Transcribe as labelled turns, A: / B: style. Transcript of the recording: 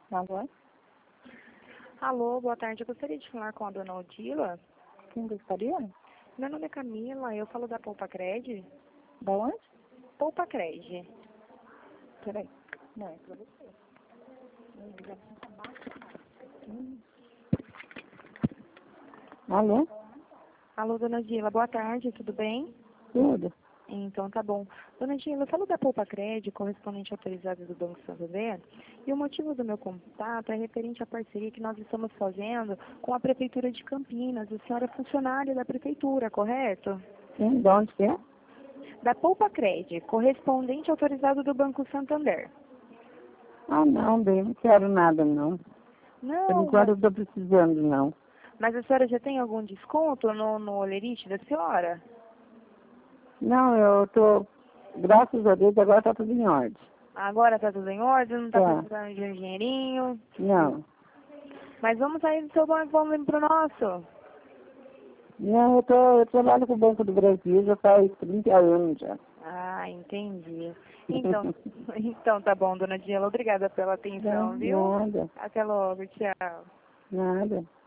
A: Alô?
B: Alô, boa tarde. Eu gostaria de falar com a dona Odila.
A: Quem gostaria?
B: Meu nome é Camila, eu falo da Poupa Cred.
A: Da onde?
B: Poupa Cred.
A: Peraí. Não, é pra você. Alô?
B: Alô, dona Odila, boa tarde, tudo bem?
A: Tudo?
B: Então tá bom. Dona Odila, eu falo da Poupa Cred, correspondente autorizada do Banco Santander, e o motivo do meu contato é referente à parceria que nós estamos fazendo com a Prefeitura de Campinas. A senhora é funcionária da Prefeitura, correto?
A: Sim, de onde que é?
B: Da Poupa Cred, correspondente autorizado do Banco Santander.
A: Ah, não, bem, não quero nada, não. Por
B: Não,
A: enquanto eu tô precisando, não.
B: mas a senhora já tem algum desconto no olerite da senhora?
A: Não, eu tô, graças a Deus, agora tá tudo em ordem.
B: Agora tá tudo em ordem, não tá
A: Tá.
B: precisando de um dinheirinho.
A: Não.
B: Mas vamos sair do seu banco e vamos vir pro nosso.
A: Não, eu trabalho com o Banco do Brasil já faz 30 anos já.
B: Ah, entendi. Então, então tá bom, dona Diela. Obrigada pela atenção,
A: Não,
B: viu?
A: nada,
B: Até logo, tchau.
A: nada.